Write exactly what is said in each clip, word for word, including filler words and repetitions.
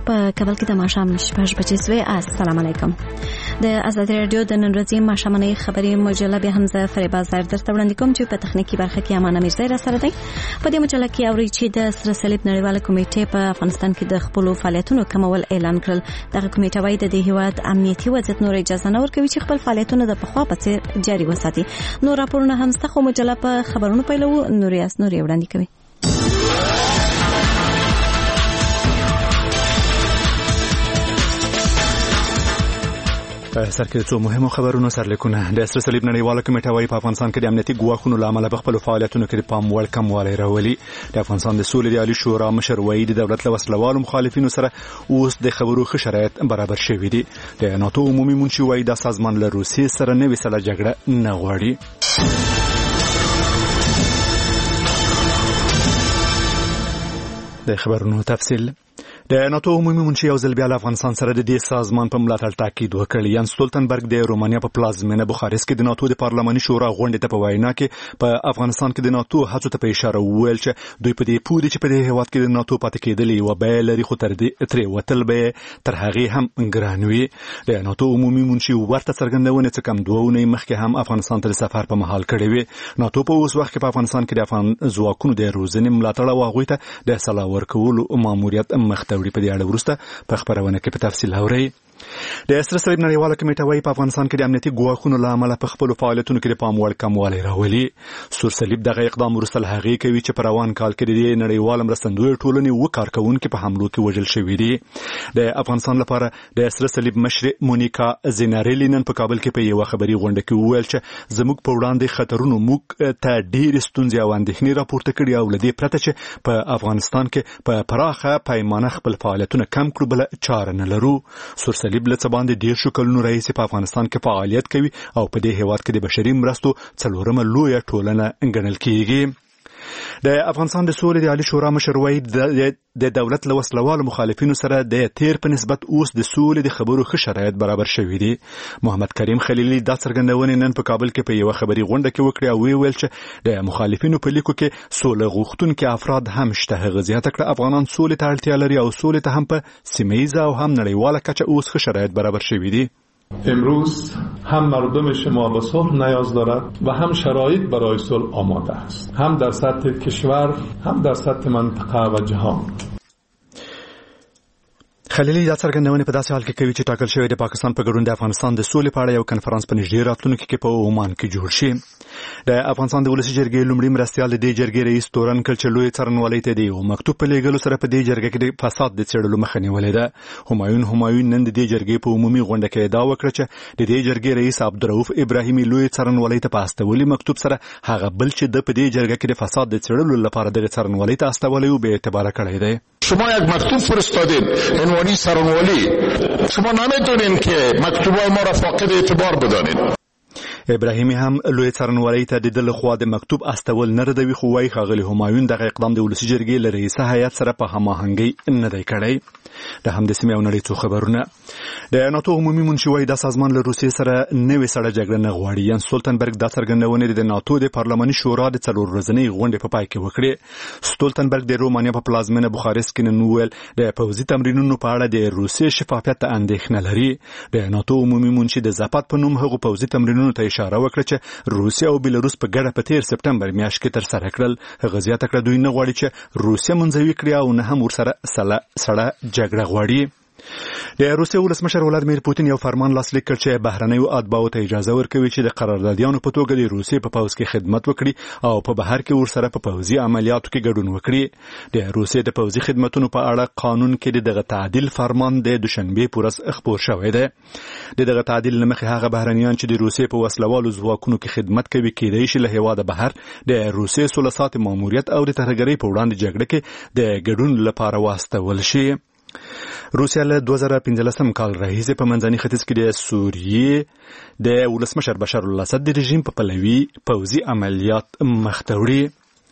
په کابل کې د ماښام شپږ بجې سوې. السلام علیکم. د آزادي رادیو د نن ورځې ماښامنۍ خبري مجله به حمزه فریبا زر درته وړاندې کوم چې په تخنیکی برخه کې امانه میرزا را سره دی. په دې مجله کې اوري چې د سره صلیب نړیواله کمیټې په افغانستان کې د خپل فعالیتونو کمول اعلان کړل. دغه کمیټه وايي د دې هیواد امنیتي وضعیت نور اجازه نه ورکوي چې خپل فعالیتونه د پخوا په څیر جاري وساتي. نور راپورونه هم ستاسو مجله په خبرونو پیلو. نوریاس نوري وړاندې کوي. سر کې څو مهمو خبرونو سرلیکونه. د سره صلیب نړیواله کمیټه وايي په افغانستان کې د امنیتي ګواښونو له امله په خپل فعالیتونو کې د پام وړ کموالی راولي. د افغانستان د سولې د عالی شورا مشر وايي د دولت له وسلوالو مخالفینو سره اوس د خبرو ښه شرایط برابر شوي دي. د ناتو عمومي منشي وايي دا سازمان له روسیې سره نوې سړه جګړه نه غواړي. د خبرونو تفصیل. د ناتو عمومي منشي یو ځل بیا له افغانستان سره د دې سازمان په ملاتړ تاکید وکړ. یان ستولتنبرګ د رومانیا په پلازمینه بخارست کې د ناتو د پارلماني شورا غونډې ته په وینا کې په افغانستان کې د ناتو هڅو ته په اشاره وویل چې دوی په دې پوه دي چې په دې هیواد کې د ناتو پاتې کېدل یوه بیه لري، خو تر دې ترې وتل به تر هغې هم ګران وي. د ناتو عمومي منشي ورته څرګندونې څه کم دوه اونۍ مخکې هم افغانستان ته د سفر په مهال کړې وې. ناتو په اوس وخت کې په افغانستان کې د افغان ځواکونو د روزنې ملاتړ او هغوی ته د سلاح ورکولو ماموریت مخ ته وړي. په دې اړه وروسته په خبرونه کې په تفصیل اورئ. د سره صلیب نړیواله کمیټه وايي په افغانستان کې د امنیتي ګواښونو له امله په خپل فعالیتونو کې د پام وړ کموالی راولي. سور صلیب دغه اقدام وروسته له هغې کوي چې په روان کال کې د دې نړیواله مرستندویه ټولنې اووه کارکوونکي په حملو کې وژل شوي دي. د افغانستان لپاره د سره صلیب مشر مونیکا زینارېلي نن په کابل کې په یوه خبري غونډه کې وویل چې زموږ په وړاندې خطرونو موږ ته ډېرې ستونزې او اندېښنې راپورته کړي او له دې پرته چې په افغانستان کې په پراخه پیمانه خپل فعالیتونه کم کړو بله چاره نه لرو. سور صلیب له څه باندې ډېر شو کلونو راهیسې په افغانستان کې فعالیت کوي او په دې هیواد کې د بشري مرستو څلورمه لویه ټولنه ګڼل کیږي. د افغانستان د سولې د عالی شورا مشر وايي د دولت له وسلوالو مخالفینو سره د تیر په نسبت اوس د سولې د خبرو ښه شرایط برابر شوي دي. محمد کریم خلیلي دا څرګندونې نن په کابل کې په یوه خبري غونډه کې وکړې او ویل چې د مخالفینو په لیکو کې سوله غوښتونکي افراد هم شته. هغه زیاته کړه افغانان سولې ته اړتیا لري او سولې ته هم په سیمه ییزه او هم نړیواله کچه اوس ښه شرایط برابر شوي دي. امروز هم مردم شما به صلح نیاز دارد و هم شرایط برای صلح آماده است، هم در سطح کشور هم در سطح منطقه و جهان. خلیلي دا څرګندونې په داسې حال کې کوي چې ټاکل شوی د پاکستان په ګډون د افغانستان د سولې په اړه یو کنفرانس په نږدې راتلونکي کې په عمان کې جوړ شي. د افغانستان د ولسي جرګې لومړي مرستیال د دې جرګې رئیس تورن کړ چې لوی څارنوالۍ ته د یو مکتوب په لیږلو سره په دې جرګه کې د فساد د څېړلو مخه نیولې ده. همایون همایون نن د دې جرګې په عمومي غونډه کې ادعا وکړه چې د دې جرګې رئیس عبدالرؤف ابراهیمي لوی څارنوالۍ ته په استولي مکتوب سره هغه بل چې د په دې جرګه کې د فساد د څېړلو لپاره دغه څارنوالۍ ته استولی و به اعتباره کړی دی. شما یک مکتوب فرستادید عنوانی سرنوالی، شما نمیتونین که مکتوبای ما را فاقد اعتبار بدانید. ابراهیمی هم لوی څارنوالۍ ته د دل خوا د مکتوب استول نه ردوي، خو وايي ښاغلي همایون دغه اقدام د ولسي جرګې له رئیسه هیات سره په هماهنګۍ نه دی کړی. د همدې سیمې او نړۍ څو خبرونه. د ناتو عمومي منشي وايي دا سازمان له روسیې سره نوې سړه جګړه نه غواړي. یان ستولتنبرګ دا څرګندونې د ناتو د پارلماني شورا د څلور ورځنۍ غونډې په پای کې وکړې. ستولتنبرګ د رومانیا په پلازمینه بخارست کې نن وویل د پوځي تمرینونو په اړه د روسیې شفافیت ته اندېښنه لري. د ناتو عمومي منشي د زاپات په نوم هغو پوځي تمرینونو ته اشاره وکړه چې روسیه او بیلاروس په ګډه په تیر سپټمبر میاشت کې ترسره کړل. هغه زیاته کړه دوی نه غواړي چې روسیه منځوي کړي او نه هم ورسره سړه جګړه غواړي. د روسیې ولسمشر ولادیمیر پوتین یو فرمان لاسلیک کړ چې بهرنیو اتباعو ته اجازه ورکوي چې د قراردادیانو په توګه د روسیې په پوځ کې خدمت وکړي او په بهر کې ورسره په پوځي عملیاتو کې ګډون وکړي. د روسیې د پوځي خدمتونو په اړه قانون کې دغه تعدیل فرمان د دوشنبه پورس خپور شوی دی. دغه تعدیل لمخې هغه بهرنیان چې د روسیې په وسلوالو ځواکونو کې خدمت کوي کېدای شي له هیواده بهر د روسیې سولسات ماموریت او د ترهګرۍ په وړاندې جګړه کې د ګډون لپاره واستول شي. روسیا له دوه زره پنځلسم کال راهیسې په منځني ختیځ کې د سوریې د ولسمشر بشار الاسد د رژیم په پلوي پوځي عملیات مخ ته وړي.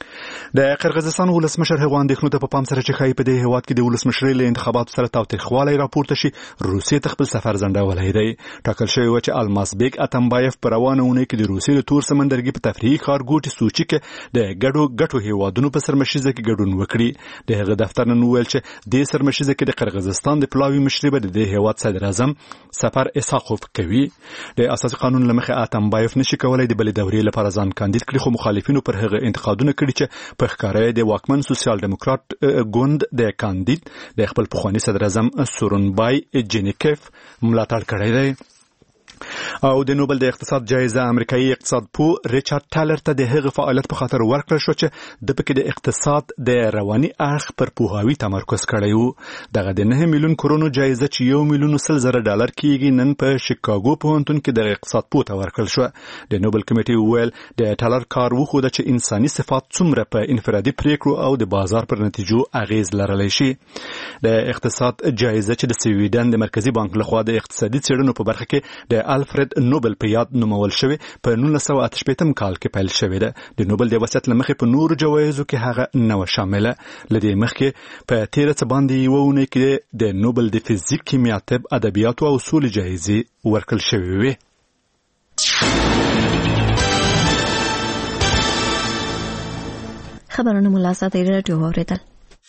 د قرغیزستان ولسمشر هغه اندېښنو ته په پام سره چې ښایي په دې هېواد کې د ولسمشرۍ له انتخاباتو سره تاوتریخوالی راپورته شي روسیې ته خپل سفر ځنډولی دی. ټاکل شوی و چې الماس بیگ اتمبایف په روانه اونۍ کې د روسیې د تور سمندرګي په تفریحي ښارګوټي سوچي کې د ګډو ګټو هېوادونو په سرمشیزه کې ګډون وکړي. د هغه دفتر نن وویل چې دې سرمشیزه کې د قرغیزستان د پلاوي مشري به د دې هېواد صدر اعظم سفر اسحاقوف کوي. د اساسي قانون له مخې اتمبایف نشي کولای د بلې دورې لپاره ځان کاندید کړي، خو مخالفینو پر هغه انتقادونه کړي چې په ښکاره د واکمن سوسیال دیموکرات ګوند د کاندید د خپل پخواني صدر اعظم سورونبای جینیکف ملاتړ کړی دی. او د نوبل د اقتصاد جایزه امریکایي اقتصاد پو ریچارډ ټالر ته د هغه فعالیت په خاطر ورکړل شو چې د پکې د اقتصاد د رواني اړخ پر پوهاوي تمرکز کړی و. دغه د نه میلیون کرونو جایزه چې یو میلیون سل زره ډالر کېږي نن په شیکاګو پوهنتون کې د اقتصاد پو ته ورکړل شو. د نوبل کمیټې وویل د ټالر کار وښوده چې انساني صفات څومره په انفرادي پریکړو او د بازار پر نتیجو اغیز لرلی شي. د اقتصاد جایزه چې د سویډن د مرکزی بانک لخوا د اقتصادي څېړنو په برخه کې د الفرد نوبل په یاد نومول شوی په نولس سوه اته شپېتم کال کې پیل شوی ده. د نوبل د وصیت له مخې په نورو جوایزو کې هغه نه وه شامله. له دې مخکې په تېره څه باندې یوه اونۍ کې د نوبل د فزیک، کیمیا، طب، ادبیاتو او سولې جایزې ورکړل شوې وې. خبرونه مو له ازادۍ راډیو واورېدل.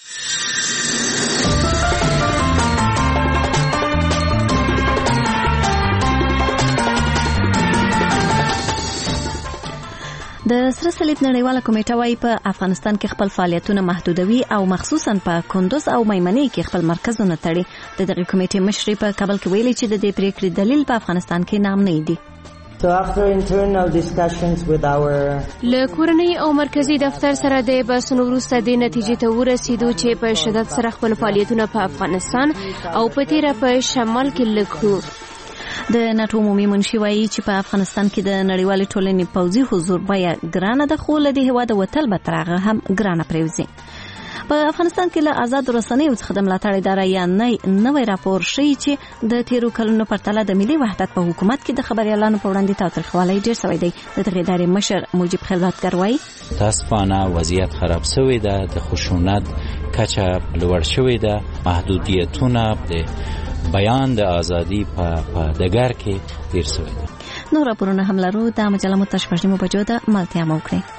د سره صلیب نړیواله کمیټه وايي په افغانستان کې خپل فعالیتونه محدودوي او مخصوصا په کندوز او میمنې کې خپل مرکزونه تړي. د دغه کمیټې مشري په کابل کې ویلي چې د دې پریکړې دلیل په افغانستان کې نام نه دی. So after internal discussions with our له کورنۍ او مرکزی دفتر سره د بحثونو وروسته د نتیجې ته ورسېدو چې په شدت سره خپل فعالیتونه په افغانستان او په تیره په شمال کې لکړو. د ناتو عمومي منشي وایي چې په افغانستان کې د نړیوالې ټولنې پوځي حضور بیه ګرانه ده، خو له دې هېواده وتل به تر هغه هم ګرانه پرېوځي. په افغانستان کې له آزادو رسنیو څخه د ملاتړ اداره یا نوی راپور ښیي چې د تیرو کلونو پرتله د ملي وحدت په حکومت کې د خبریالانو په وړاندې تاوتریخوالی ډېر شوی دی. د دغې ادارې مشر موجب خلوتګر وایي متاسفانه وضعیت خراب شوی ده، د خشونت کچه لوړ شوی ده، محدودیتونه د بیان د ازادي په ډګر کې ډېر شوی ده. نور راپورونه هم لرو. دا مجله مو تر شپږ نیمو بجو ده. ملتیا مو وکړئ.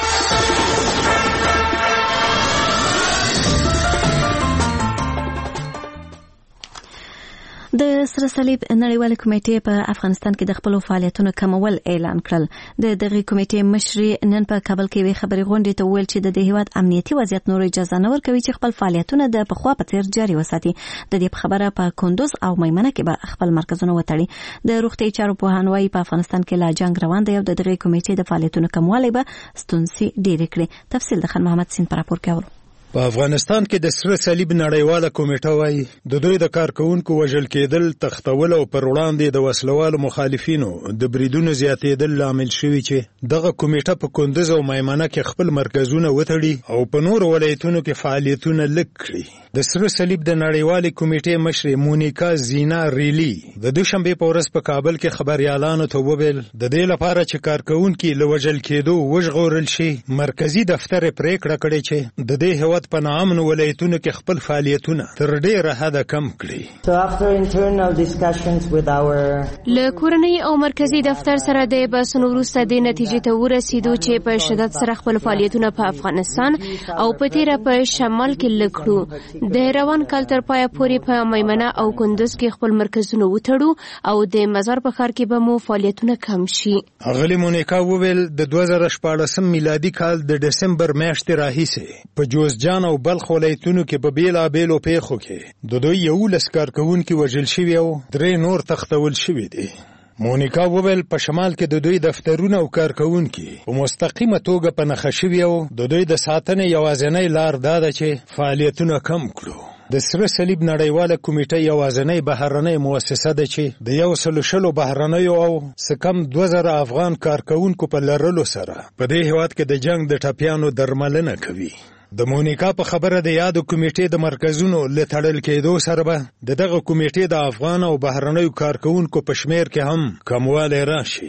د سره صلیب نړیواله کمیټې په افغانستان کې د خپل فعالیتونو کمول اعلان کړل. د دغه کمیټې مشري نن په کابل کې وی خبري غونډې ته ویل چې د دې هیواد امنیتي وضعیت نور اجازه نه ورکوي چې خپل فعالیتونه د پخوا په څیر جاري وساتي. د دې خبره په کندوز او میمنه کې به خپل مرکزونه وتړي. د روغتي چارو پوهان وایي په افغانستان کې لا جنگ روان دی او د دغه کمیټې د فعالیتونو کموالی به ستونزې ډېرې کړي. تفصیل د خان محمد سین پر راپور کې اورو. په افغانستان کې د سره صلیب نړیواله کمیټه وايي د دوی د کارکونکو وژل کېدل، تختول او پر وړاندې د وسلوالو مخالفینو د بریدونو زیاتېدل لامل شوي چې دغه کمیټه په کندوز او میمنه کې خپل مرکزونه وتړي او په نورو ولایتونو کې فعالیتونه لږ کړي. د سره صلیب د نړیوالې کمیټې مشر مونیکا زینا ریلی د دوشنبه په ورځ په کابل کې خبريالانو ته وویل د دې لپاره چې کارکونکو له وژل کېدو وژغورل شي، مرکزی دفتر پریکړه کړې چې د دې هیواد په نامن ولایتونو کې خپل فعالیتونه تر ډیره حده کم کړي. So after internal discussions with our له کورنۍ او مرکزی دفتر سره د بحثونو وروسته د نتیجې ته ورسېدو چې په شدت سره خپل فعالیتونه په افغانستان او په تیره په شمال کې لکړو. د روان کال تر پایه پورې په میمنه او کندوز کې خپل مرکزونه وتړو او د مزار په ښار کې به مو فعالیتونه کم شي. اغلی مونیکا وویل د دوه زره شپاړسم میلادي کال د دسمبر میاشتې راهیسې په جوزجان او بلخ ولایتونو کې په بیلابیلو پیښو کې د دوی یولس کارکونکي وژل شوي او درې نور تختول شوي دي. مونیکا وویل په شمال کې د دوی دفترونه او کارکونکي په مستقیمه توګه په نښه شوي او د دوی د ساتنې یوازینۍ لار دا ده چې فعالیتونه کم کړو. د سره صلیب نړیواله کمیټه یوازینۍ بهرنۍ مؤسسه ده چې د یو سلو شلو بهرنیو او څه کم دوه زره افغان کارکونکو په لرلو سره په دې هیواد کې د جنگ د ټپیانو درملنه کوي. د مونیکا په خبره د یادو کمیټې د مرکزونو له تړل کېدو سره به دغه کمیټې د افغان او بهرنیو کارکونکو په شمیر کې هم کموالی راشي.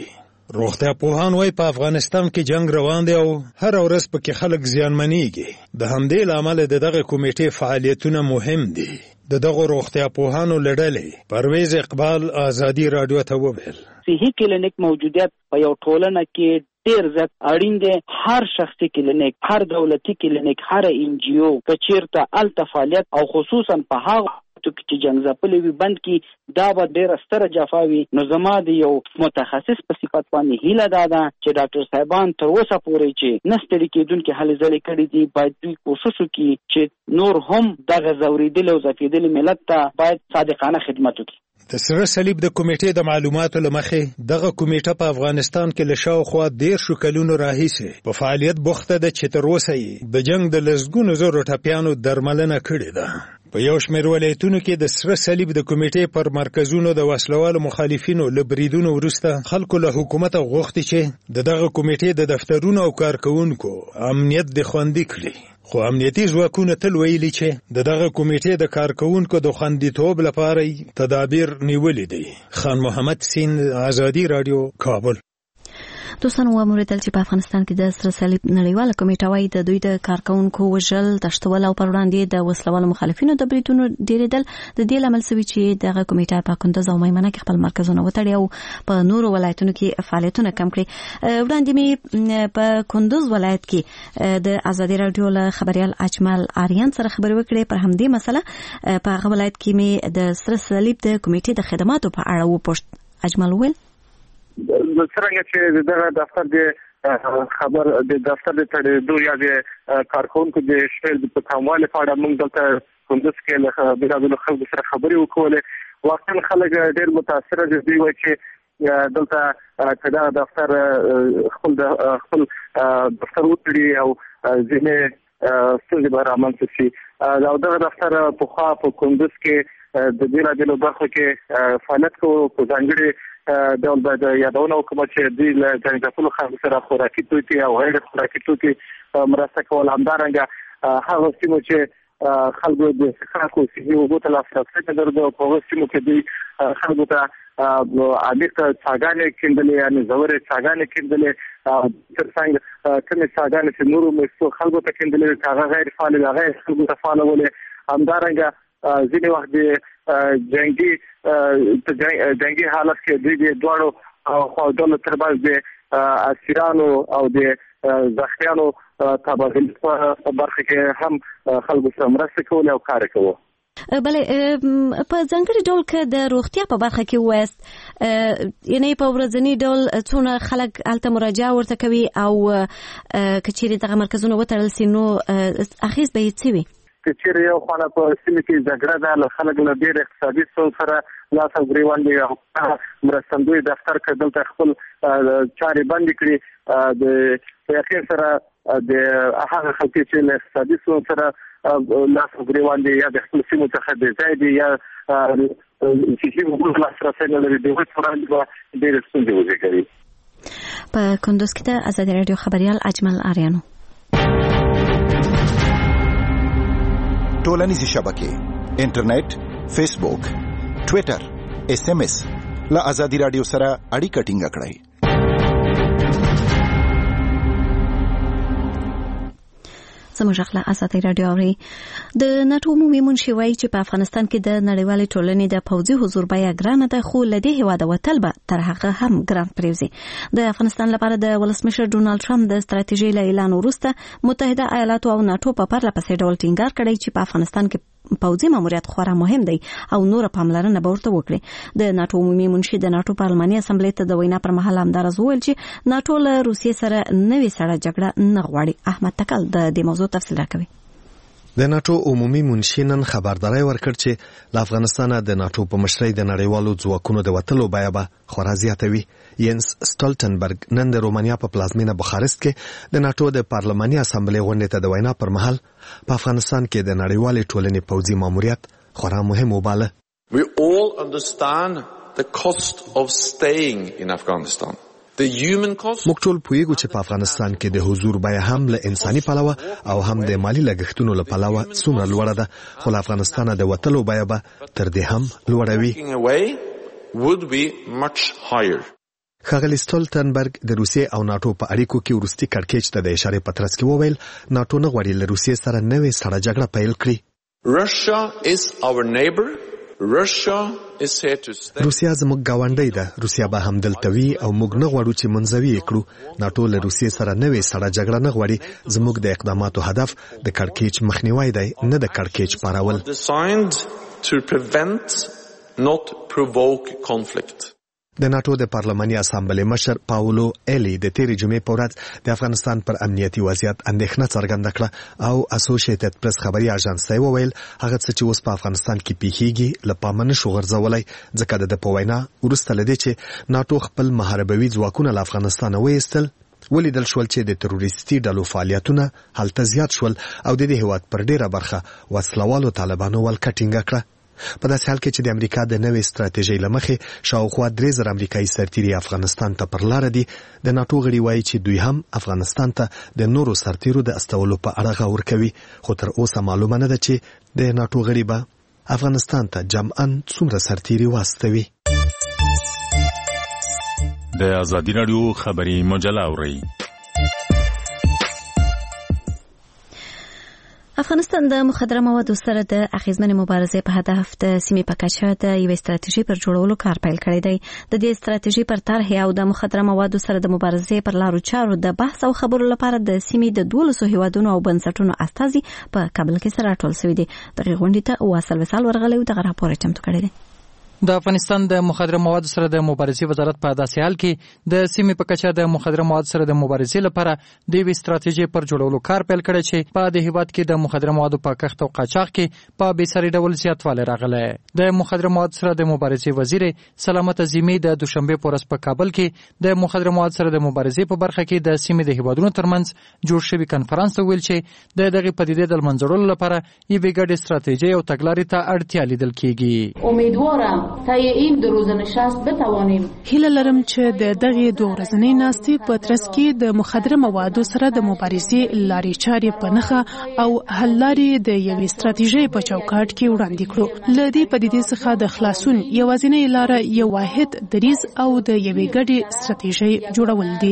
روغتیا پوهان وایي په افغانستان کې جنگ روان دی او هر ورځ پکې خلک زیانمنېږي. د همدې له امله د دغه کمیټې فعالیتونه مهم دي. د دغه روغتیا پوهانو له ډلې پرویز اقبال ازادي راډیو ته وویل صحي کلینیک موجودیت په یو ټولنه کې ډیر زیات اړین دی. هر شخصي کلینیک، هر دولتي کلینیک، هر ان جی او کچیرته الته فعالیت او خصوصا په هغه چې جنگ ځپلې وي بند کی دا به ډېره ستره جفا وي. نو زما د یو متخصص په صفت باندې هیله دا ده چې ډاکټر صاحبان تر اوسه پورې چې نه ستړي کېدونکي هلې ځلې کړي دي، باید دوی کوشش وکړي چې نور هم دغه ځورېدلي او ځپېدلي ملت ته باید صادقانه خدمت وکړي. د سره صلیب د کمیټې د معلوماتو له مخې دغه کمیټه په افغانستان کې له شاوخوا دېرشو کلونو راهیسې په فعالیت بوخته ده چې تر اوسه یې د جنګ د لسګونو زرو ټپیانو درملنه کړې ده. په یو شمېر ولایتونو کې د سره صلیب د کمیټې پر مرکزونو د وسلوالو مخالفینو له بریدونو وروسته خلکو له حکومته غوښتي چې د دغه کمیټې د دفترونو او کارکوونکو امنیت د خوندي کړي. خو امنیتي ځواکونه تل ویلي چې د دغه کمیټې د کارکوونکو د خوندیتوب لپاره تدابیر نیولې دي. خان محمد سین، ازادي راډیو، کابل. دوستان وموریدل چې په افغانستان کې د سره صلیب نړیواله کمیټه وايي د دوی د کارکوونکو وژل، تښتول او پر وړاندې د وسلوالو مخالفینو د بریدونو ډیریدل د دې لامل شوي چې دغه کمیټه په کندوز او میمنه کې خپل مرکزونه وتړي او په نورو ولایتونو کې فعالیتونه کم کړي. وړاندې مې په کندوز ولایت کې د ازادي راډیو له خبريال اجمل آریان سره خبرې وکړې پر همدې مسله. په هغه ولایت کې مې د سره صلیب د کمیټې د خدماتو په اړه وپوښت. اجمل ویل څنګه چې دغه دفتر د خبر د دفتر د تړېدو یا د کارکونکو د شمېر په کموالي په اړه موږ دلته کندوز کې له بېلابېلو خلکو سره خبرې وکولې. واقعا خلک ډېر متاثره دي. دوی وایي چې دلته که دغه دفتر خپل خپل دفتر وتړي او ځینې ستونزې به رامنځته شي. او دغه دفتر پخوا په کندوز کې د بېلابېلو برخو کې فعالیت کوو. په ځانګړي ډول باید یادونه وکړم چې دوی له جنګ ځپلو خلکو سره خوراکي توکي او غیر خوراکي توکي مرسته کول. همدارنګه هغه سیمو چې خلکو د څښاکو صحي اوبو ته لاسرسی نه درلود په هغو سیمو کې دوی خلکو ته عمیق څاګانې کیندلې، یعنې ژورې څاګانې کیندلې. تر څنګ کومې څاګانې چې نورو مېشتو خلکو ته کیندلې هغه غیر فعالې دي، هغه یې خلکو ته فعالولې. همدارنګه ځینې وخت د جنگي جنگي حالت کې دوی د دواړو خواډونو ترمنځ د اسیرانو او د زخمیانو تبادلې په برخه کې هم خلکو سره مرسته کول او کار کوي. بلې په ځانګړي ډول که د روغتیا په برخه کې وایست، یعنی په ورځني ډول څونه خلک هلته مراجعه ورته کوي او که چیرې دغه مرکزونه وتړل سي نو اغېز به یې څه وي؟ که چیرې یو خواله په سیمه کې جګړه ده، له خلک له ډېر اقتصادي ستونزو سره لاس او ګریوان دي او مرستندوی دفتر که دلته خپل چارې بندې کړي، د یقین سره د هغه خلکو چې له اقتصادي ستونزو سره لاس او ګریوان دي یا د خپل سیمو څخه بې ځای دي یا صحي اوبو ته لاسرسی نه لري، د هغوی په وړاندې به ډېرې ستونزې وزېږوي. په کندوز کې د ازادي راډیو خبریال اجمل آریانو. ټولنیزې شبکې، انټرنیټ، فیسبوک، ټویټر، اس ام اس له ازادي راډیو سره اړیکه ټینګه کړئ. زموږ خپل ازادي راډیو اوري. د ناتو عمومي منشي وایي چې په افغانستان کې د نړیوالې ټولنې د پوځي حضور بیه ګرانه ده، خو له دې هېواده وتل به تر هغه هم ګران پرېوځي. د افغانستان لپاره د ولسمشر ډونالډ ټرمپ د ستراتیژۍ له اعلان وروسته متحده ایالاتو او ناتو په پرله پسې ډول ټینګار کړی چې په افغانستان کې پوځي ماموریت خورا مهم دی او نور پاملرنه به ورته وکړي. د ناتو عمومي منشي د ناتو پارلماني اسمبلی ته د وینا پر مهال همدارس وویل چې ناتو له روسیې سره نوې سړه جګړه نه غواړي. احمد تکل د دې موضوع تفصیل راکوي. د ناتو عمومي منشي نن خبرداري ورکړ چې له افغانستانه د ناتو په مشرۍ د نړیوالو ځواکونو د وتلو بیه به خورا زیاته وي. ینس سټالټنبرګ نن د رومانیا په پلازمینه بخارست کې د ناتو د پارلماني اسمبلی غونډې ته د وینا پر مهال په افغانستان کې د نړیوالې ټولنې پوځي ماموریت خورا مهم وباله. We all understand the cost of staying in Afghanistan. موږ ټول پوهیږو چې په افغانستان کې د حضور بیه هم له انساني پلوه او هم د مالی لګښتونو له پلوه څومره لوړه ده، خو له افغانستانه د وتلو بیه به تر دې هم لوړه وي. ښاغلي سټولټنبرګ د روسیې او ناتو په اړیکو کې وروستي کړکېچ ته د اشارې په ترڅ کې وویل ناتو نه غواړي له روسیې سره نوې سړه جګړه پیل کړي. Russia is our neighbor. Russia is here to stay. روسیا زموږ ګاونډی ده. روسیا به هم دلته وي او موږ نه غواړو چې منځوي یې کړو. ناتو له روسیې سره نوې سړه جګړه نه غواړي. زموږ د اقداماتو هدف د کړکېچ مخنیوی دی، نه د کړکېچ پارول. Designed to prevent, not provoke conflict. د ناتو د پارلماني اسامبلې مشر پاولو ایلی د تیرې جمعې په ورځ د افغانستان پر امنیتي وضعیت اندېښنه څرګنده کړه او اسوسییټډ پریس خبري اژانس ته وویل هغه څه چې اوس په افغانستان کې پیښیږي له پامه نشو غورځولی، ځکه د په وینا وروسته له دې چې ناتو خپل محاربوي ځواکونه له افغانستانه وایستل ولیدل شول چې د تروریستي ډلو فعالیتونه هلته زیات شول او د دې هیواد پر ډیره برخه وسلوالو طالبانو ولکه ټینګه کړه. په داسې حال کې چې د امریکا د نوې ستراتیژۍ له مخې شاوخوا درې زره امریکایي سرتیري افغانستان ته پر لاره دي، د ناتو غړي وایي چې دوی هم افغانستان ته د نورو سرتیرو د استولو په اړه غور کوي، خو تر اوسه معلومه نه ده چې د ناتو غړي به افغانستان ته جمعاً څومره سرتیري واستوي. د ازادي راډیو خبري مجله اورئ. افغانستان د مخدره موادو سره د اغیزمنې مبارزې په هدف د سیمې په کچه د یوې ستراتیژۍ پر جوړولو کار پیل کړی دی. د دې ستراتیژۍ پر طرح او د مخدره موادو سره د مبارزې پر لارو چارو د بحث او خبرو لپاره د سیمې د دولسو هیوادونو او بنسټونو استازي په کابل کې سره راټول شوي دي. دغه غونډې ته واصل وصال ورغلی او دغه راپور چمتو کړی دی. د افغانستان د مخدره موادو سره د مبارزې وزارت په داسې حال کې د سیمې په کچه د مخدره موادو سره د مبارزې لپاره د یوې ستراتیژۍ پر جوړولو کار پیل کړی چې په د هیواد کې د مخدره موادو په کښت او قاچاق کې په بېساري ډول زیاتوالی راغلی. د مخدره موادو سره د مبارزې وزیر سلامت عظیمي د دوشنبې په ورځ په کابل کې د مخدره موادو سره د مبارزې په برخه کې د سیمې د هیوادونو ترمنځ جوړ شوي کنفرانس ته ویل چې د دغې پدیدې د لمنځه لپاره یوې ګډې ستراتیژۍ او تګلارې ته اړتیا لیدل کېږي. امیدوارم تا این دو روزه نشست بتوانیم هیله لرم چې د دغه دوه ورځنۍ ناستې په ترڅ کې د مخدره موادو سره د مبارزې لارې چارې په نښه او حل لارې د یوې ستراتیژۍ په چوکاټ کې وړاندې کړو. له دې پدیدې څخه د خلاصون یوازینۍ لاره یو واحد دریځ او د یوې ګډې ستراتیژۍ جوړول دي.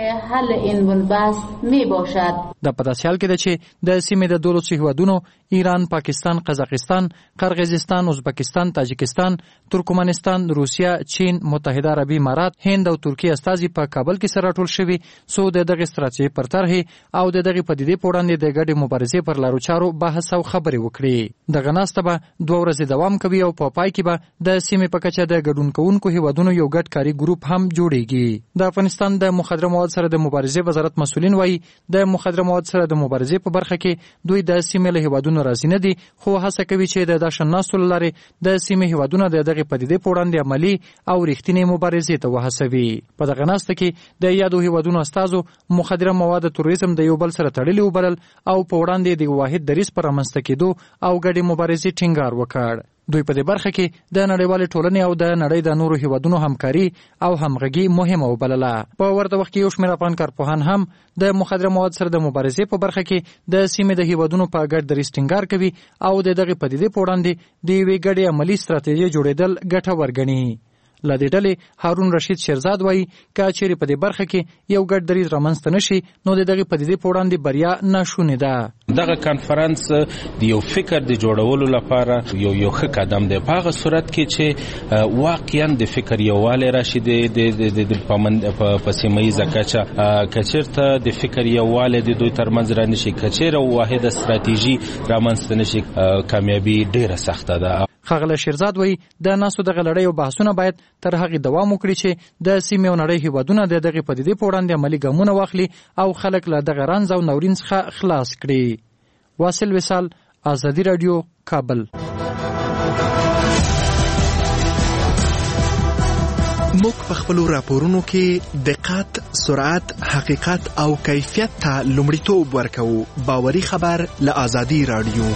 حل این بنبست می باشد. د په داسې حال کې ده چې د سیمې د دولسو هیوادونو ایران، پاکستان، قزاقستان، قرغیزستان، ازبکستان، تاجکستان، ترکمنستان، روسیا، چین، متحده عربي امارات، هند او ترکیه استازي په کابل کې سره راټول شوي سو د دغه ستراتیژۍ پر طرح او د دغه پدیدې په وړاندې د ګډې مبارزې پر لارو چارو بحث او خبرې وکړي. دغه ناسته به دوه ورځې دوام کوي او په پای کې به د سیمې په کچه د ګډون کوونکو هیوادونو یو ګډ کاري ګروپ هم جوړیږي. د افغانستان د مخدره مواد سره د مبارزې وزارت مسؤلین وایي د مخدره مواد سره د مبارزې په برخه کې دوی د سیمې له هیوادونو راځي نه دي، خو هڅه کوي چې د داشناستو لارې د سیمې هیوادونو د دغه پدیدې په وړاندې عملی او رښتینې مبارزې ته وهڅوي. په دغه ناسته کې د یادو هیوادونو استازو مخدره مواد تروریزم د یو بل سره تړلي وبلل او په وړاندې د واحد دریځ پر رامنځته کېدو او ګډې مبارزې ټینګار وکړ. دوی په دې برخه کې د نړیوالې ټولنې او د نړۍ د نورو هیوادونو همکاري او همغږي مهمه وبلله. په ورته وخت کې یو شمېر افغان کارپوهان هم د مخدره مواد سره د مبارزې په برخه کې د سیمې د هیوادونو په ګډ دریځ ټینګار کوي او د دغه پدیدې په وړاندې د یوې ګډې عملي ستراتیژۍ جوړېدل ګټور ګڼي. له دې ډلې هارون رشید شیرزاد وایي که چیرې په دې برخه کې یو ګډ دریځ رامنځته نشي نو د دغه پدیدې په وړاندې بریا ناشونې ده. دغه کانفرنس د یو فکر د جوړولو لپاره یو یو ښه قدم دی په هغه صورت کې چې واقعا د فکر یووالی راشي د په سیمه ییزه کچه. که چېرته د فکر یووالی د دوی ترمنځ رانشي، که چېرې واحده ستراتیژي رامنځته نشي، کامیابي ډېره سخته ده. ښاغلی شیرزاد وایي د ناسو دغه لړۍ او بحثونه باید تر هغې دوام وکړي چې د سیمې او نړۍ هیوادونه د دغې پدیدې په وړاندې عملي ګامونه واخلي او خلک له دغه رنځ او ناورین څخه خلاص کړي. واصل وصال، ازادي راډیو، کابل. موږ په خپلو راپورونو کې دقت، سرعت، حقیقت او کیفیت ته لومړیتوب ورکوو. باوري خبر له ازادي راډیو.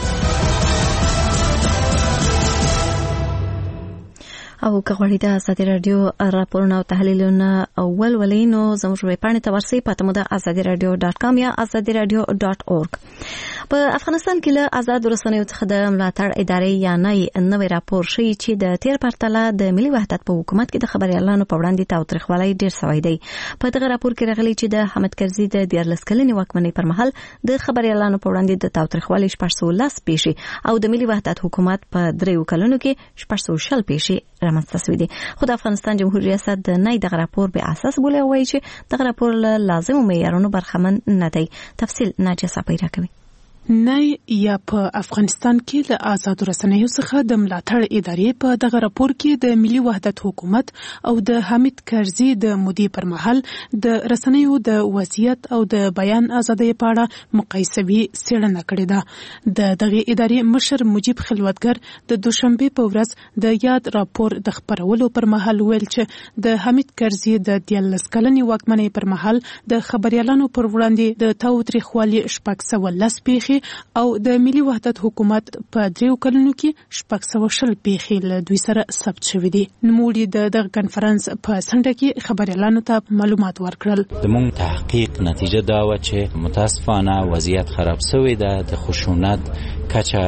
او که غواړئ د ازادي راډیو راپورونه او تحلیلونه اول ولئ نو زموږ ویبپاڼې ته ورسئ. پته مو ده ازادي راډیو ډاټ کام یا ازادي راډیو ډاټ اورګ. په افغانستان کې له آزاد رسنیو څخه د ملاتړ ادارې یا نه نوې راپور ښیي چې د تیر پرتله د ملي وحدت په حکومت کې د خبريالانو په وړاندې تاوتریخوالی ډیر شوی دی. په دغه راپور کې راغلي چې د حامد کرزي د دیارلس کلنې واکمنۍ پر مهال د خبريالانو په وړاندې د تاوتریخوالي شپږ سوه لس پیښې او د ملي وحدت حکومت په دریو کلونو کې شپږ سوه شل پیښې رامنځته شوې دي. خو د افغانستان جمهوریت ریاست د نه دغه راپور به اساس بولی او وایي چې دغه راپور له لازمو معیارونو برخمن نه دی. تفصیل ناجیه صاحب راکوي. نه یا په افغانستان کې له آزاد رسنیو څخه د ملاتړ ادارې په دغه راپور کې د ملي وحدت حکومت او د حامد کرزي د مودې پر مهال د رسنیو د وضعیت او د بیان ازادۍ په اړه مقایسوي څېړنه کړې ده. د دغه ادارې مشر مجيب خلوتګر د دوشنبه په ورځ د یاد راپور د خبرولو پر مهال ویل چې د حامد کرزي د دیارلس کلنې واکمنۍ پر مهال د خبريالانو پر وړاندې د تاوتریخوالي شپږ سوه لس پیښې او د ملي وحدت حکومت په دریو کلونو کې شپږ سوه شل پیښې له دوی سره ثبت شوې دي. نوموړي د دغه کنفرانس په څنډه کې خبريالانو ته معلومات ورکړل. زموږ تحقیق نتیجه دا و چې متاسفانه وضعیت خراب شوی ده، د خشونت کچه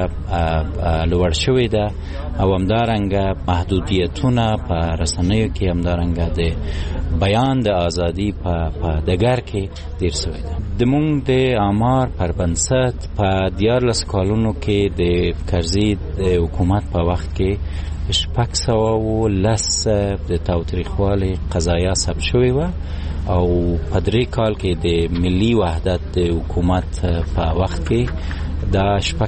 لوړ شوی ده او همدارنګه محدودیتونه په رسنیو کې همدارنګه د بیان د ازادي په دګر کې ډیر شوی ده. زموږ د آمار پر بنسټ په دیارلس کالونو کې د کرزي د حکومت په وخت کې شپږ سوه لس د تاوتریخوالي قضایا ثبت شوې وه او په درې کال کې د ملي وحدت د حکومت په وخت کې دا شپږ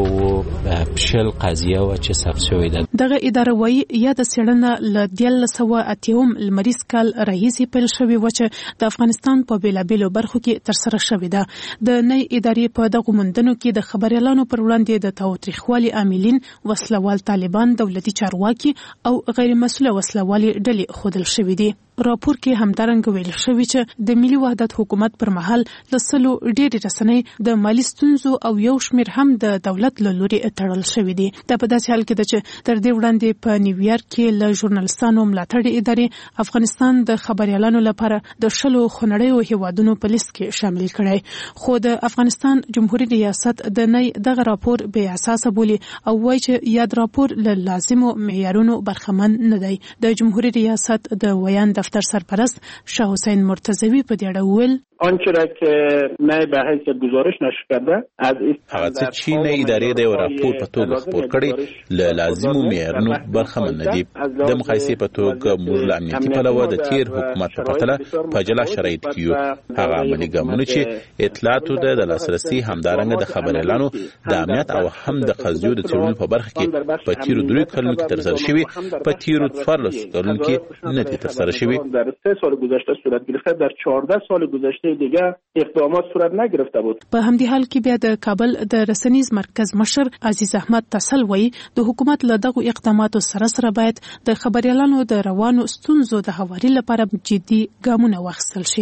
سوه شل قضیه و چې ثبت شوې ده. دغه اداره وایي یا د څېړنه له دیارلس سوه اتیاوم لمریز کال راهیسې پیل شوې وه چې د افغانستان په بېلابېلو برخو کې ترسره شوې ده. د نوې ادارې په دغو موندنو کې د خبريالانو پر وړاندې د تاوتریخوالي عاملین وسلوال طالبان، دولتي چارواکي او غیر مسؤله وسلوالي ډلې ښودل شوې دي. راپور کې همدارنګه ویل شوی چې د ملي وحدت حکومت پر مهال له سلو ډېرې رسنۍ د مالي ستونزو او یو شمېر هم د دولت له لورې تړل شوي دي. دا په داسې حال کې ده چې تر دې وړاندې په نیویارک کې له ژورنالستانو ملاتړ ادارې افغانستان د خبريالانو لپاره د شلو خونړیو هیوادونو په لیست کې شامل کړی. خو د افغانستان جمهوریت ریاست د نه دغه راپور بې اساسه بولي او وایي چې یاد راپور له لازمو معیارونو برخمن نه دی. د جمهوریت ریاست د ویان دفتر سرپرست شاه حسین مرتضوی په دې اړه ویل آنچه را که نه به حیث گزارش نشر کرده از هغه څه چې نه ادارې د راپور په توګه خپور کړي له لازمو معیارونو برخمن نه دي. د مقایسې په توګه موږ له امنیتي پلوه د تیر حکومت په پرتله په جلا شرایط کې یو. هغه عملي ګامونه چې اطلاعاتو د لاسرسي همدارنګه د خبريالانو د امنیت او هم د قضیو د څېړلو په برخه کې په تیرو دریو کلونو کې ترسره شوي، په تیرو څوارلسو کلونو کې نه دي ترسره شوي. در سه سال گذشته صورت گرفته، در چهارده سال گذشته دیگه اقدامات صورت نگرفته بود. په همدې حال کې بیا د کابل د رسنیز مرکز مشر عزیز احمد تسل وایي د حکومت له دغو اقداماتو سره سره باید د خبريالانو د روانو ستونزو د هواري لپاره جدي ګامونه واخیستل شي.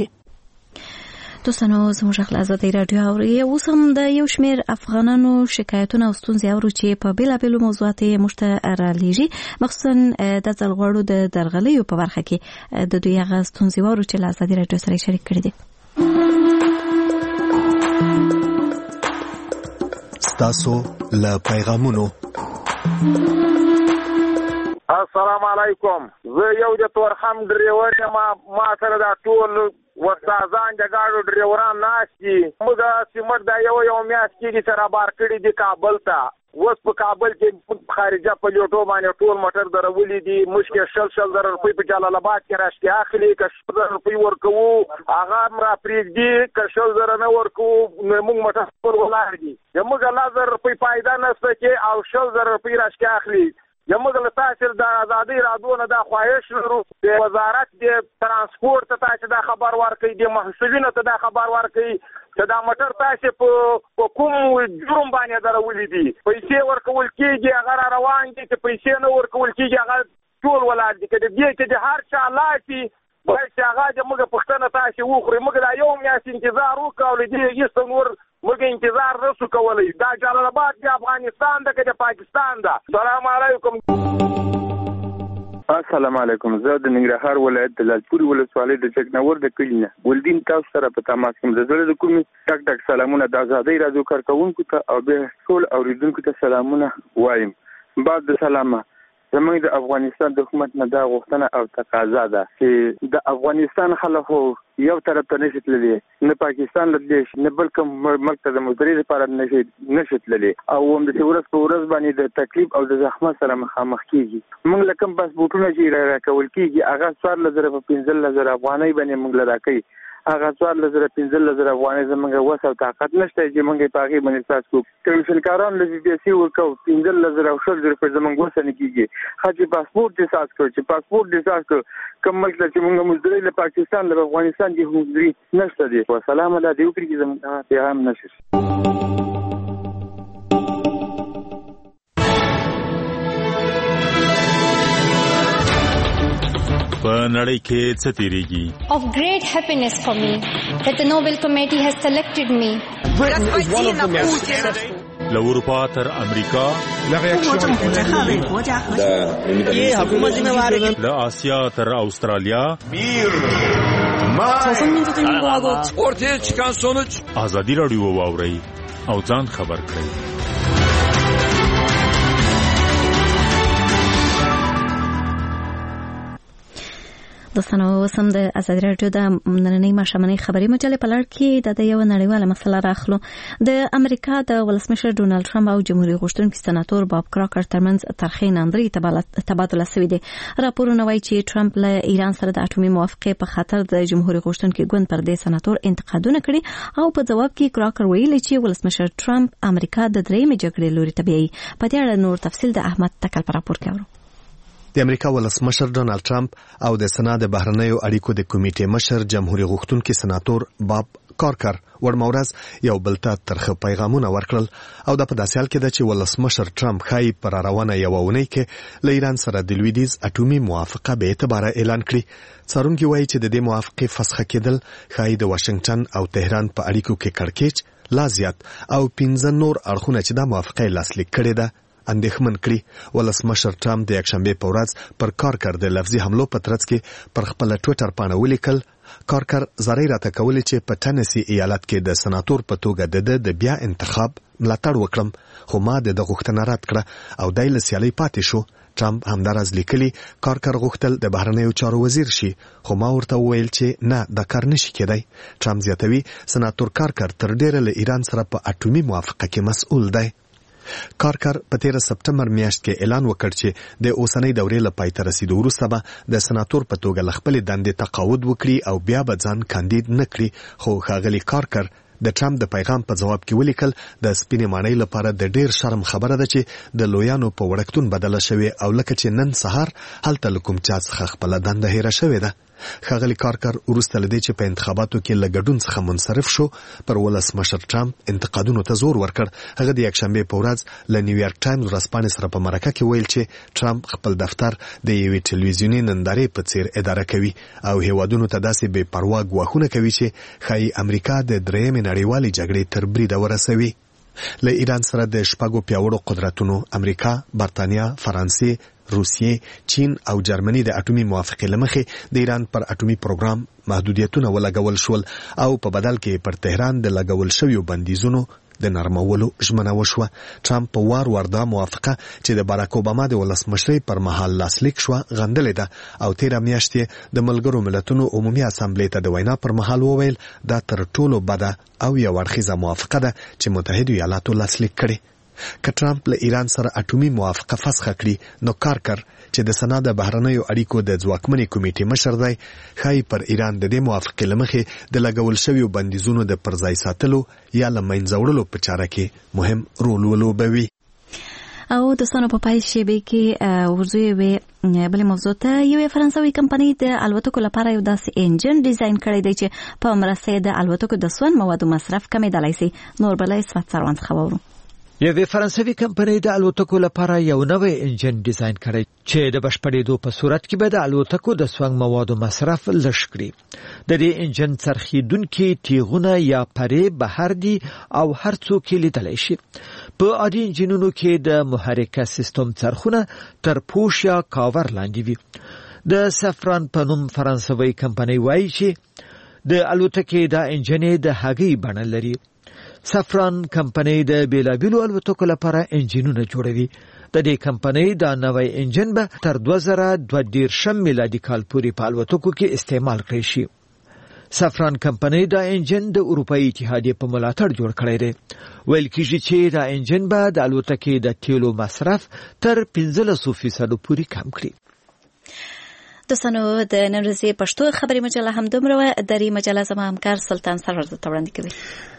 دوستانو زموږ خپل ازادي رادیو اوري اوس هم د یو شمېر افغانانو شکایتونه او ستونزې اورو چې په بیلابېلو موضوعاتو یې موږ ته رالیږي، مخصوصا د ځل غواړو د درغلیو په برخه کې د دوی هغه ستونزې واورو چې له ازادي رادیو سره شریک کړي دي. ستاسو له پیغامونو السلام علیکم. زه یو د تورخم ډریور یم. ما سره دا ټول وستازان د ګاډو ډریوران ناشتي. موږ سیمټ دا یو یو میاشت کېږي چې رابار کړي دي کابل ته. اوس په کابل کې خارجه په لیوټو باندې ټول موټر درولي دي. مشکل شل شل زره روپۍ په جلال آباد کې راشتي اخلي. که شل زره روپۍ ورکوو هغه هم را پرېږدي، که شل زره نه ورکوو نو موږ موټر ټول ولاړ دي. زموږ لس زره روپۍ فایده نشته چې او شل زره روپۍ راشتي اخلي. زموږ له تاسو د ازادي رادیو نه دا خواهش لرو د وزارت د ترانسپورت ته چې دا خبر ورکړي، د محصولینو ته دا خبر ورکړي چې دا موټر تاسو په کوم جرم باندې درولې دي. پیسې ورکول کېږي هغه روان دي، چې پیسې نه ورکول کېږي هغه ټول ولاړ دي. که د دې چې د هر چا لاسي باید چې هغه د موږ پښتنه تاسو وخوري. موږ دا یو میاشت انتظار وکړو، له دې هېڅ نور موږ انتظار نشو کولی. دا جلال آباد د افغانستان ده که د پاکستان ده. سلام علیکم. السلام علیکم. زه د ننګرهار ولایت د لالپورې ولسوالۍ د چکنور د کلي نه ولدین تاسو سره په تماس کې د زړه د کومي ټک ټک سلامونه د آزادۍ رادیو کارکونکو ته او به ټول اوریدونکو ته سلامونه وایم. بعد د سلامه زموږ د افغانستان د حکومت نه دا غوښتنه او تقاضا ده چې د افغانستان خلکو یو طرف ته نشي تللی، نه پاکستان لدی نه بل کوم ملک ته د مزدوري لپاره نشي نشي تللی او هم د ورځ په ورځ باندې د تکلیف او د زحمت سره مخامخ کیږي. موږ لکه پاسپورتونه چې راکول کیږي هغه څوار لزر په پنځه لزر افغانۍ باندې موږ لراکې هغه څوار لزر پنځه لزر افغانۍ زموږ وس او طاقت نشته چې موږ په هغه باندې تاسو کو کمیشنکاران لږ بیسي ورکو پنځه لزر او شل زر په زموږ وس نه کیږي. خاطر پاسپورت دې ساز کړ چې پاسپورت دې ساز کړ کوم ملک چې موږ مزدوري له پاکستان له افغانستان کې مزدوري نشته دي. والسلام علیکم دیو کې زموږ پیغام نشي. په نړۍ کې څه تیریږي؟ Of great happiness for me that the Nobel Committee has selected me. له اروپا تر امریکا، له آسیا تر استرالیا، ortaya çıkan sonuç ازادي رادیو واورئ او ځان خبر کړئ. دوستانو وسم د ازادي رادیو د نننۍ ماښامنۍ خبري مجلې په لړ کې د یو نړیواله مسله راخلو. د امریکا د ولسمشر ډونالد ټرمپ او جمهوریت غوښتونکي سناتور باب کراکر ترمنځ ترخې ناندري تبادله شوې دي. راپورونه وایي چې ټرمپ له ایران سره د اټومي موافقې په خاطر د جمهوریت غوښتونکي ګوند پر دې سناتور انتقادونه کړي او په جواب کې کراکر ویلي چې ولسمشر ټرمپ امریکا د درېیمې جګړې لوري ته بیایي. په دې اړه نور تفصیل د احمد تکل په راپور کې اورو. د امریکا ولسمشر ډونالد ټرمپ او د سنا د بهرنیو اړیکو د کمیټې مشر جمهوریت غوښتونکي سناتور باب کارکر ورمورز یو بل ته ترخه پیغامونه ورکړل او د په داسې حال کې ده چې ولسمشر ټرمپ خای پر روانه یو ونی کې له ایران سره د لویدیز اټومي موافقه به اعتبار اعلان کړي. څارونکي وایي چې د دې موافقې فسخه کېدل خای د واشنگټن او تهران په اړیکو کې کړکېچ لا زیات او پنځه نور اړخونه چې د موافقې لاسلیک کړي ده اندېښمن کړي. ولسمشر ټرمپ د یکشنبه په ورځ پر کارکر د لفظي حملو په ترڅ کې پر خپل ټوئیټر باندې ولیکل کارکر زری راته کولې چې په ټنسی ایالت کې د سناتور په توګه د د بیا انتخاب ملاتړ وکړم خو ما د غوښتنه رد کړه او دای له سیالي پاتې شو. ټرمپ همدارز لیکلي کارکر غوښتل د بهرنیو چارو وزیر شي خو ما ورته وویل چې نه د کار نشي کېدای. ټرمپ زیاتوي سناتور کارکر تر ډیره له ایران سره په اټومي موافقه کې مسؤل دی. کارکر په تیر سپټمبر میاشت کې اعلان وکړ چې د اوسنۍ دورې له پای ته رسیدو وروسته به د سناتور په توګه له خپلې دندې تقاعد وکړي او بیا به ځان کاندید نه کړي. خو ښاغلي کارکر د ټرمپ د پیغام په جواب کې ولیکل د سپینې ماڼۍ لپاره د ډیر شرم خبره ده چې د لویانو په وړکتون بدله شوې او لکه چې نن سهار هلته له کوم چا څخه خپله دنده هیره شوې ده. ښاغلي کارکر وروسته له دې چې په انتخاباتو کې له ګډون څخه منصرف شو پر ولسمشر ټرمپ انتقادونو ته زور ورکړ. هغه د یکشنبه په ورځ له نیویارک ټایمز ورځپاڼې سره په مرکه کې ویل چې ټرمپ خپل دفتر د یوې ټلویزیوني نندارې په څیر اداره کوي او هیوادونو ته داسې بې پروا ګواښونه کوي چې ښایي امریکا د درېیمې نړیوالې جګړې تر بریده ورسوي. له ایران سره د شپږو پیاوړو قدرتونو امریکا، برتانیا، فرانسې، روسیې، چین او جرمني د اټومي موافقې لمخې د ایران پر اټومي پروګرام محدودیتونه ولګول شول او په بدل کې پر تهران د لګول شویو بندیزونو د نرمولو ژمنه وشوه. ټرمپ په وار وار دا موافقه چې د باراک اوباما د ولسمشرۍ پر مهال لاسلیک شوه غندلې ده او تیره میاشت یې د ملګرو ملتونو عمومي اسامبلې ته د وینا پر مهال وویل دا تر ټولو بده او یو اړخیزه موافقه ده چې متحدو ایالاتو لاسلیک کړي. که ټرمپ له ایران سره اټومي موافقه فسخه کړي نو کارکر چې د سنا د بهرنیو اړیکو د ځواکمنې کمیټې مشر دی ښایي پر ایران د دې موافقې له مخې د لګول شویو بندیزونو د پرځای ساتلو یا له منځه وړلو په چاره کې مهم رول ولوبوي. او دوستانو په پای شیبه کې ورځو یوې بلې موضوع ته یوې فرانسوي کمپنۍ د الوتکو لپاره یو داسې انجن ډیزاین کړی دی چې په مرسته د الوتکو د سون موادو مصرف کمیدلی شي. نور بلای سوات سروان څخه وورو. یوې فرانسوي کمپنۍ د الوتکو لپاره یو نوی انجن ډیزاین کړی چې د بشپړېدو په صورت کې به د الوتکو د سونګ موادو مصرف لږ کړي. د دې انجن څرخیدونکي تیغونه یا پرې بهر دي او هر څوک یې لیدلی شي. په عادي انجنونو کې د محرکه سیستم څرخونه تر پوش یا کاور لاندې وي. د سفران په نوم فرانسوي کمپنۍ وایي چې د الوتکې دا انجن د هګۍ بڼه لري. سفران کمپنۍ د بیلابیلو الوتکو لپاره انجنونه جوړوي. د دې کمپنۍ دا نوی انجن به تر دوه زره دوه دېرشم میلادي کال پورې په الوتکو کې استعمال کړی شي. سفران کمپنۍ دا انجن د اروپایي اتحادیې په ملاتړ جوړ کړی دی. ویل کېږي چې دا انجن به د الوتکې د تیلو مصرف تر پنځلسو فیصدو پورې کم کړي. دوستانو د نن ورځې پښتو خبري مجله هم دومره وه. دري مجله زما همکار سلطان سرور ته وړاندې کوي.